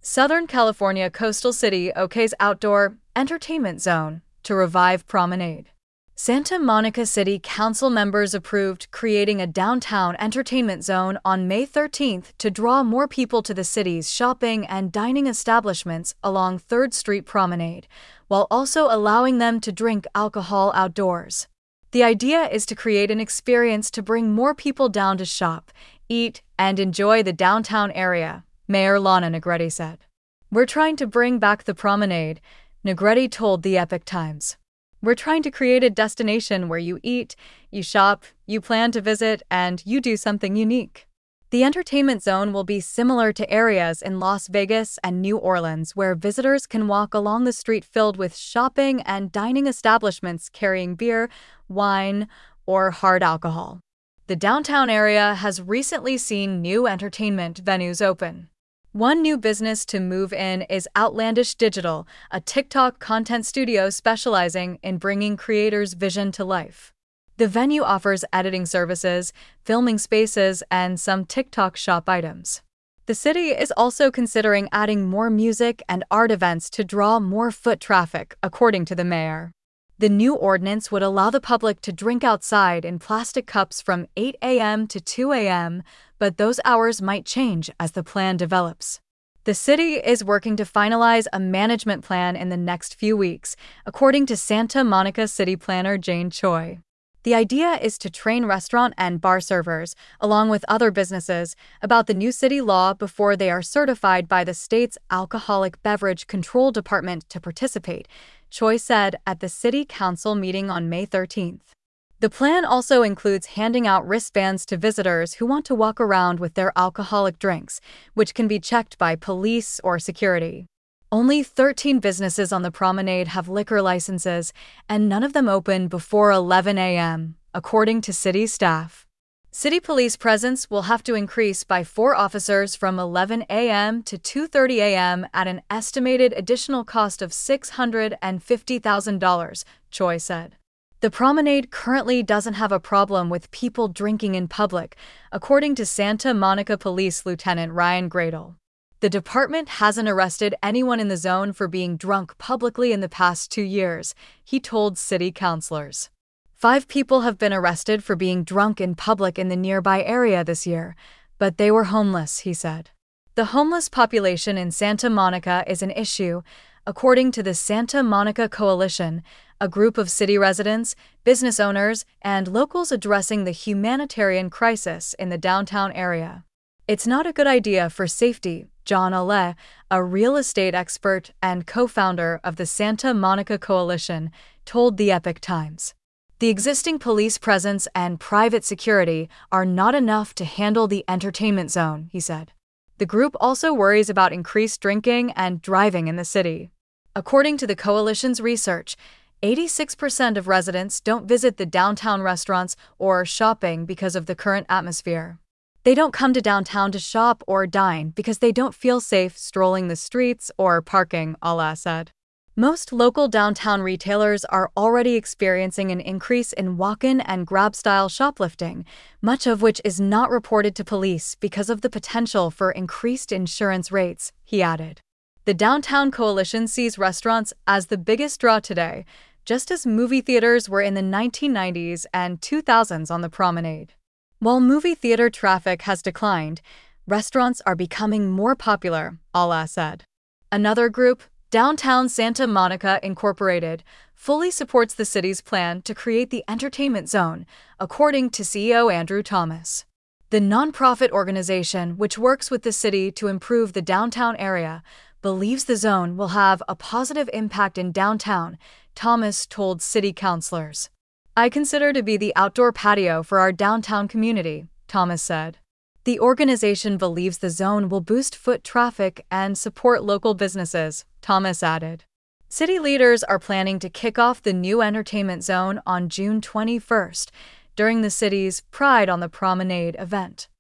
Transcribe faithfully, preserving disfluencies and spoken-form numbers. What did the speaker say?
Southern California coastal city okays outdoor entertainment zone to revive promenade. Santa Monica City Council members approved creating a downtown entertainment zone on May thirteenth to draw more people to the city's shopping and dining establishments along third Street Promenade, while also allowing them to drink alcohol outdoors. The idea is to create an experience to bring more people down to shop, eat, and enjoy the downtown area, Mayor Lana Negretti said. "We're trying to bring back the promenade," Negretti told the Epoch Times. "We're trying to create a destination where you eat, you shop, you plan to visit, and you do something unique." The entertainment zone will be similar to areas in Las Vegas and New Orleans where visitors can walk along the street filled with shopping and dining establishments carrying beer, wine, or hard alcohol. The downtown area has recently seen new entertainment venues open. One new business to move in is Outlandish Digital, a TikTok content studio specializing in bringing creators' vision to life. The venue offers editing services, filming spaces, and some TikTok shop items. The city is also considering adding more music and art events to draw more foot traffic, according to the mayor. The new ordinance would allow the public to drink outside in plastic cups from eight a m to two a m, but those hours might change as the plan develops. The city is working to finalize a management plan in the next few weeks, according to Santa Monica City Planner Jane Choi. The idea is to train restaurant and bar servers, along with other businesses, about the new city law before they are certified by the state's Alcoholic Beverage Control Department to participate, Choi said at the City Council meeting on May thirteenth. The plan also includes handing out wristbands to visitors who want to walk around with their alcoholic drinks, which can be checked by police or security. Only thirteen businesses on the promenade have liquor licenses, and none of them open before eleven a m, according to city staff. City police presence will have to increase by four officers from eleven a m to two thirty a m at an estimated additional cost of six hundred fifty thousand dollars, Choi said. The promenade currently doesn't have a problem with people drinking in public, according to Santa Monica Police Lieutenant Ryan Gradle. The department hasn't arrested anyone in the zone for being drunk publicly in the past two years, he told city councilors. Five people have been arrested for being drunk in public in the nearby area this year, but they were homeless, he said. The homeless population in Santa Monica is an issue, according to the Santa Monica Coalition, a group of city residents, business owners, and locals addressing the humanitarian crisis in the downtown area. "It's not a good idea for safety," John Ale, a real estate expert and co-founder of the Santa Monica Coalition, told the Epoch Times. "The existing police presence and private security are not enough to handle the entertainment zone," he said. The group also worries about increased drinking and driving in the city. According to the coalition's research, eighty-six percent of residents don't visit the downtown restaurants or shopping because of the current atmosphere. They don't come to downtown to shop or dine because they don't feel safe strolling the streets or parking, Ale said. Most local downtown retailers are already experiencing an increase in walk-in and grab-style shoplifting, much of which is not reported to police because of the potential for increased insurance rates, he added. The Downtown Coalition sees restaurants as the biggest draw today, just as movie theaters were in the nineteen nineties and two thousands on the promenade. While movie theater traffic has declined, restaurants are becoming more popular, Ale said. Another group, Downtown Santa Monica Incorporated, fully supports the city's plan to create the entertainment zone, according to C E O Andrew Thomas. The nonprofit organization, which works with the city to improve the downtown area, believes the zone will have a positive impact in downtown, Thomas told city councilors. "I consider to be the outdoor patio for our downtown community," Thomas said. The organization believes the zone will boost foot traffic and support local businesses, Thomas added. City leaders are planning to kick off the new entertainment zone on June twenty-first during the city's Pride on the Promenade event.